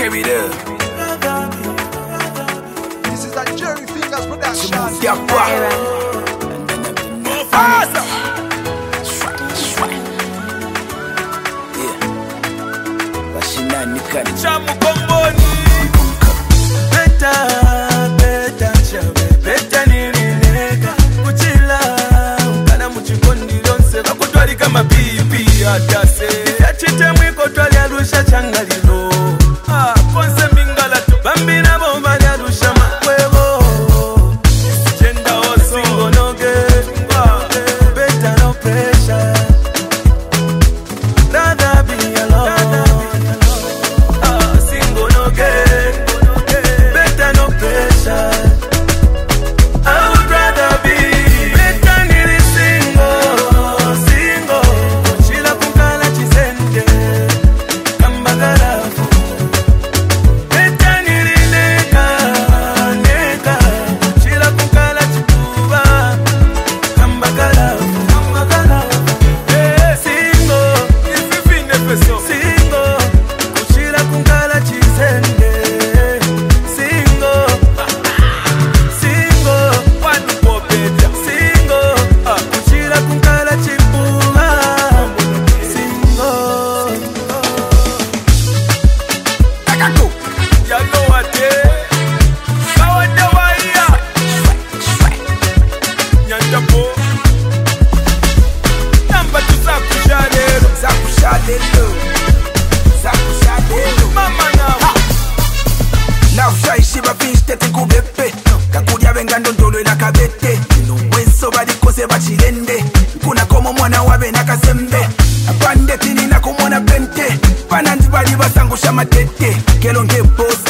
Give it up. This is a Jerry Fingers production. Chamu komboni. Beta nirineka kuchila kana muchikondi lonse bakutwali kama pipi atase yachite mwiko twali arusha changalilo konse mingala tu bambina bomba arusha makwebo genda osingo noge better no pressure rather be alone single noge better no pressure. I would rather be better nili single chila kukala chisende kambagarafu better nili neka chila kukala chikuba kambagarafu single ififine peso single kuchila kukala chisende Now shaishi bafishte tikubepe kakudia bengando ndolo ila kabete Nuweso badikose bachilende Kuna komo mwana wabe na kasembe Apande tini na kumona pente Pananzi bali basangusha matete Kelonge boss